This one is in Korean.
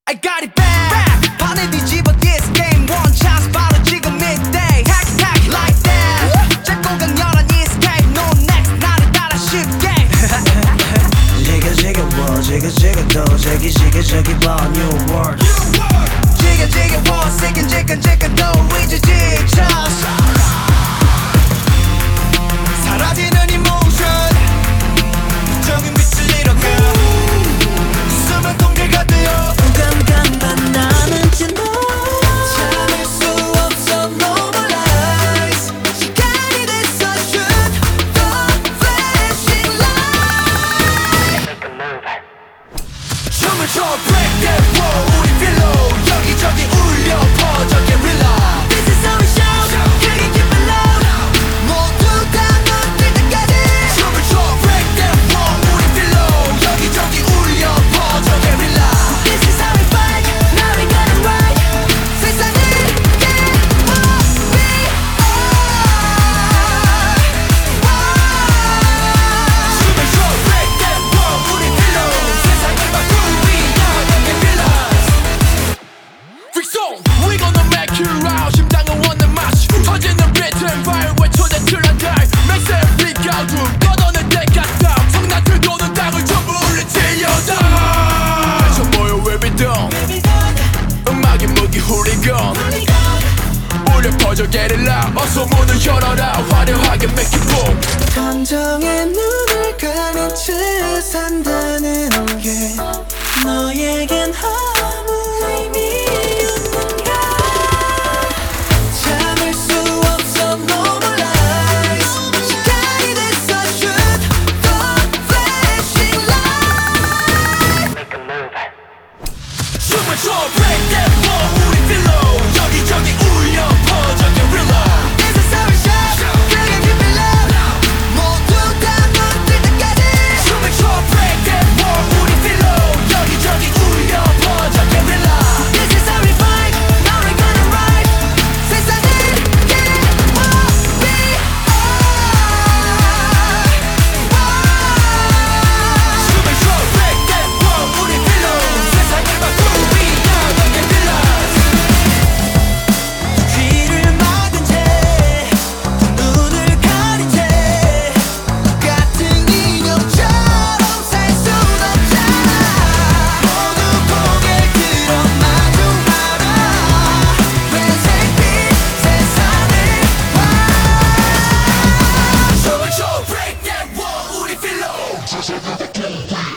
I got it back. 판을 뒤집어 this game one chance 바로 지금 midday. Hack hack like that. 짧고 강렬한 escape no next 나를 따라 쉽게. 지겨워 지겨도 지기지겨 new world. 지겨워 지끈지끈도 이제 지쳤어. 사라지는 emotion 적은 빛을 잃어가 숨은 통제가 되어 깜깜한 나는 진도 참을 수 없어 no more lies. 시간이 됐어 shoot the flashing light. 춤을 춰 break that wall 우리 pillow 여기저기 울려 퍼져 guerrilla. This is how we shout 크게 keep it loud 모두 다 눈뜰 때까지 춤을 춰 break that wall 우리 pillow 여기저기 울려 퍼져 guerrilla. This is how we fight now we got it right 세상을 깨워 we are. 춤을 춰 break that wall 우리 pillow 세상을 바꾸기 위한 guerrillas. Freak song we gonna make you out 심장은 원하는 맛이 터지는 비트는 fire 외쳐 대출한 달 Make them big out 걷어낼 때까지 성난들 도는 땅을 전부 울리치려다 저 모여 we be done 음악이 무기 훌리건 울려 퍼져 게릴라 어서 문을 열어라 화려하게 make it boom. 감정에 눈을 가린 채 산다는 게 너에겐 아무 의미 없는가. 참을 수 없어 no more lies. 시간이 됐어 shoot the flashing light. 춤을 춰 break that wall 우리 pillow 여기저기 울려 퍼져 guerrilla. This is how we shout 크게 keep it loud 모두 다 눈뜰 때까지 춤을 춰 break that wall 우리 pillow 여기저기 울려 퍼져 guerrilla. This is how we fight now we gonna ride 세상을 깨워 we are. 춤을 춰 break that wall 우리 pillow 세상을 바꾸기 위한 guerrillas. 귀를 막은 채 눈을 가린 채 같은 인형처럼 살 순 없잖아. 모두 고개 들어 마주 알아 회색빛 세상을 봐. 춤을 춰 break that wall 우리 pillow